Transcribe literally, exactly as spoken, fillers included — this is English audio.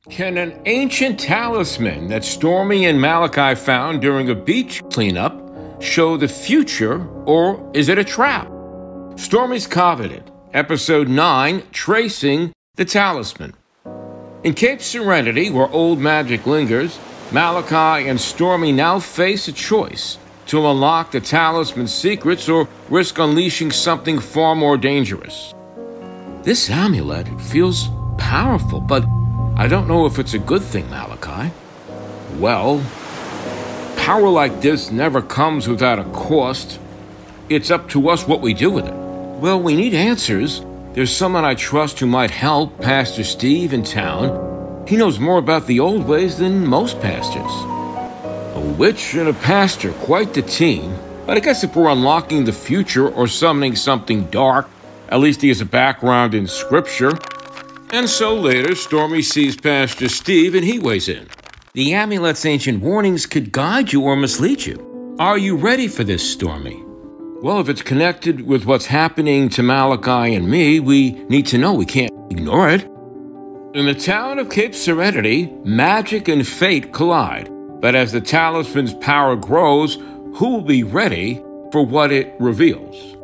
Can an ancient talisman that Stormy and Malachi found during a beach cleanup show the future, or is it a trap? Stormy's Covenant, Episode nine, Tracing the Talisman. In Cape Serenity, where old magic lingers, Malachi and Stormy now face a choice to unlock the talisman's secrets or risk unleashing something far more dangerous. This amulet feels powerful, but I don't know if it's a good thing, Malachi. Well, power like this never comes without a cost. It's up to us what we do with it. Well, we need answers. There's someone I trust who might help, Pastor Steve in town. He knows more about the old ways than most pastors. A witch and a pastor, quite the team. But I guess if we're unlocking the future or summoning something dark, at least he has a background in scripture. And so later, Stormy sees Pastor Steve and he weighs in. The amulet's ancient warnings could guide you or mislead you. Are you ready for this, Stormy? Well, if it's connected with what's happening to Malachi and me, we need to know. We can't ignore it. In the town of Cape Serenity, magic and fate collide. But as the talisman's power grows, who will be ready for what it reveals?